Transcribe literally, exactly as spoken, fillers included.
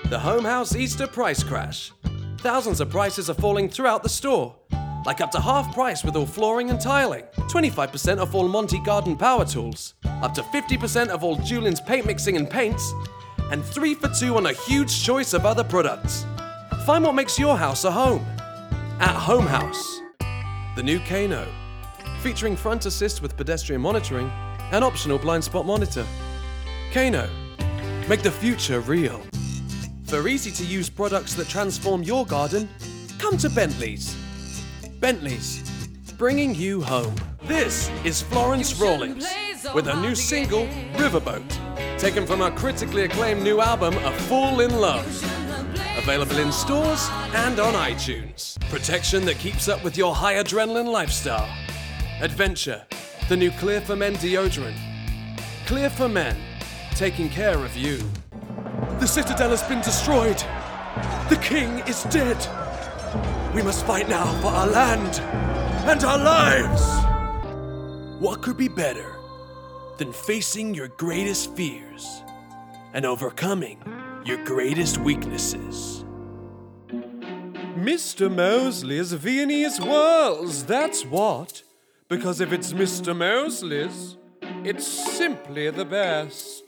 The Home House Easter price crash. Thousands of prices are falling throughout the store. Like up to half price with all flooring and tiling. twenty-five percent off all Monty Garden power tools. Up to fifty percent of all Julien's paint mixing and paints. And three for two on a huge choice of other products. Find what makes your house a home. At Home House. The new Kano. Featuring front assist with pedestrian monitoring and optional blind spot monitor. Kano. Make the future real. For easy-to-use products that transform your garden, come to Bentley's. Bentley's, bringing you home. This is Florence Rawlings with her new single, Riverboat, taken from her critically acclaimed new album, A Fool in Love. Available in stores and on iTunes. Protection that keeps up with your high adrenaline lifestyle. Adventure, the new Clear for Men deodorant. Clear for Men, taking care of you. The Citadel has been destroyed. The king is dead. We must fight now for our land and our lives. What could be better than facing your greatest fears and overcoming your greatest weaknesses? Mister Mosley's Viennese Whirls, that's what. Because if it's Mister Mosley's, it's simply the best.